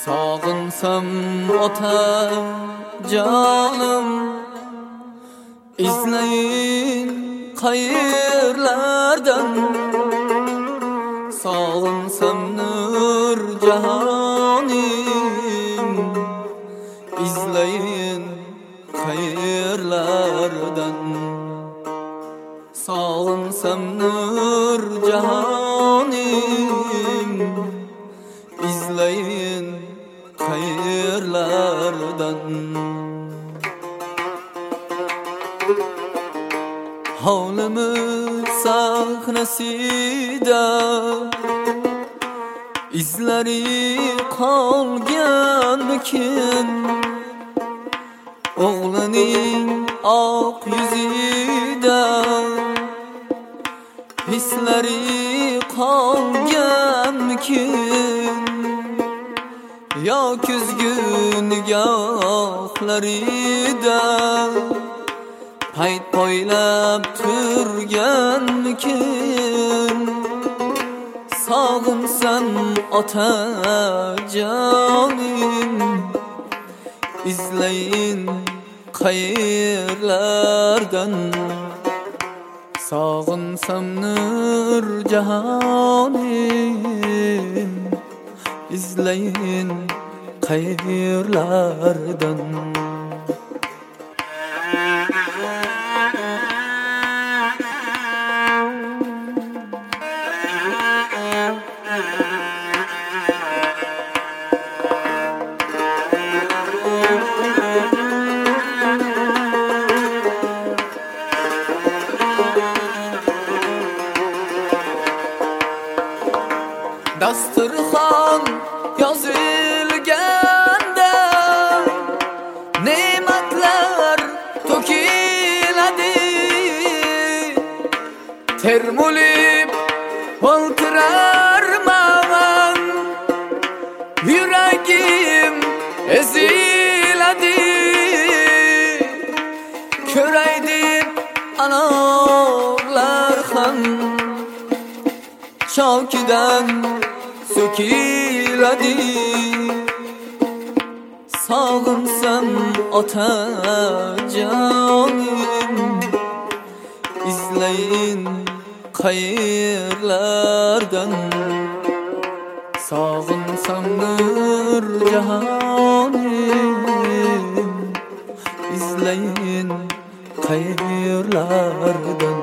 Sog'insam ota jonim, izlayin qayerlardan. Sog'insam nur jahonim, izlayin qayerlardan. Sog'insam nur jahonim, izlayin qayerlardan. Hovlimiz sahnasida izlari qolganmikin, o'g'lining oq yuzida hislari qolganmikin, yo kuzgun nigohlarida payt poylab turganmikin. Sog'insam ota jonim, izlayin qayerlardan. Sog'insam nur jahonim, izlayin qayerlardan. Dasturxon yozilganda ne'matlar to'kiladi, termulib o'ltirarman, yuragim eziladi. Ko'ray deb anorlar ham chokidan so'kiladi. Sog'insam ota jonim, izlayin qayerlardan. Sog'insam nur jahonim, izlayin qayerlardan.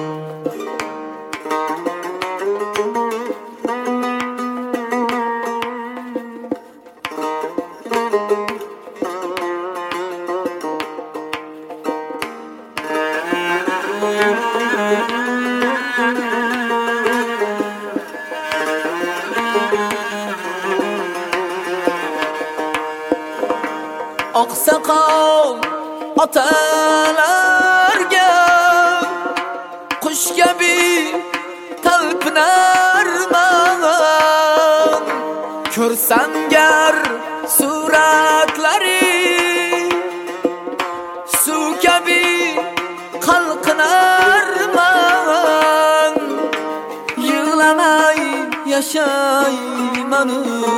Oqsoqol otalarga qush kabi talpinarman, ko'rsam gar suratlari suv kabi qalqinarman. Yig'lamay yashayman,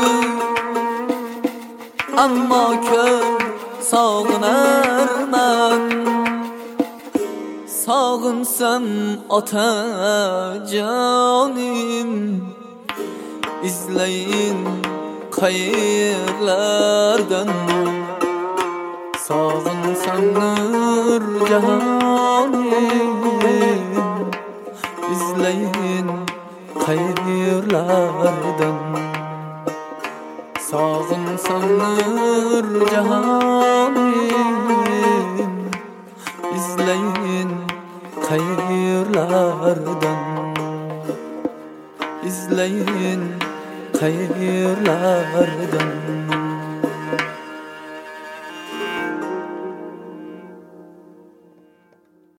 ammo ko'p sog'inarman. Sog'insam ota jonim, izlayin qayerlardan. Sog'insam nur jahonim, izlayin qayerlardan. Sog'insam nur jahonim, izlayin qayerlardan. Izlayin qayerlardan.